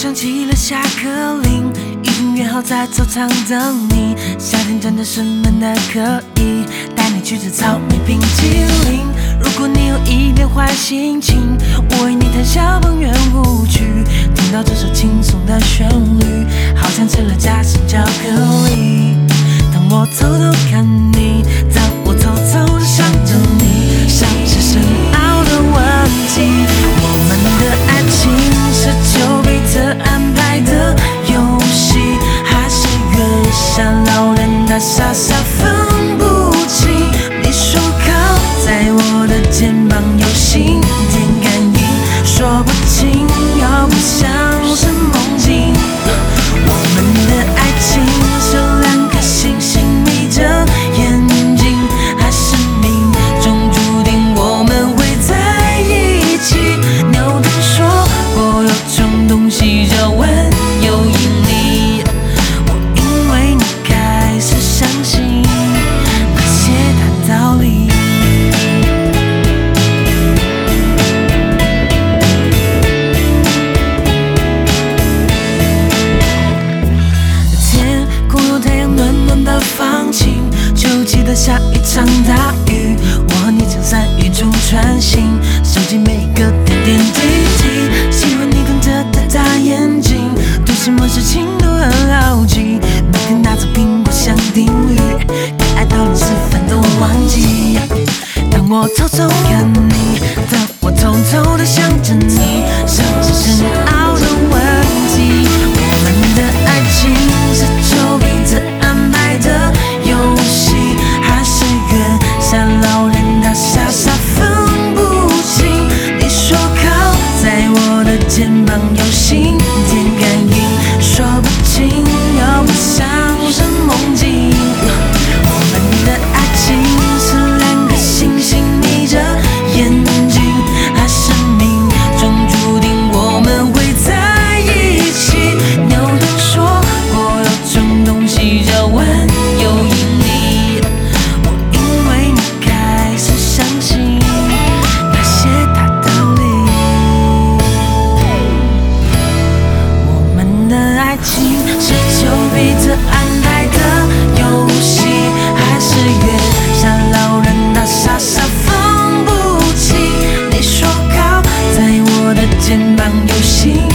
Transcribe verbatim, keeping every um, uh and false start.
响起了下课铃，已经约好在操场等你。夏天真的是闷得可以，带你去吃草莓冰淇淋。如果你有一点坏心情，我为你弹小邦圆舞曲。听到这首轻松的旋律，好像吃了加深巧克力。当我偷偷看你，当我偷偷的想着你，像是深奥的问题。我们的爱情是丘比特安排的游戏，还是月下老人他傻傻分不清？你说靠在我的肩膀有心电感应，说不清又不像是梦境。我们的爱情是两颗星星眯着眼睛，还是命中注定我们会在一起？牛顿说过有种东西叫万有引力，我因为你开始相信那些大道理。天空有太阳暖暖的放晴，就记得下一场大雨，我和你将在雨中穿行，收集每个点点滴滴。喜欢你瞪着的大眼睛，对什么事情都很好奇，每天打造苹果像定律，对爱到连吃饭都忘记。当我偷偷看你，当我偷偷的想着你，像是深奥的问题。我们的爱情是丘比特安排的游戏，还是月下老人他傻傻分不清？你说靠在我的肩膀有心电感应，说不清又不像是梦境。我们的爱情是两颗星星眯着眼睛，还是命中注定我们会在一起？牛顿说过有种东西叫万有引力，我因为你开始相信那些大道理。我们的爱情是丘比特安排的游戏，还是月下老人他傻傻分不清？你说靠在我的肩膀有心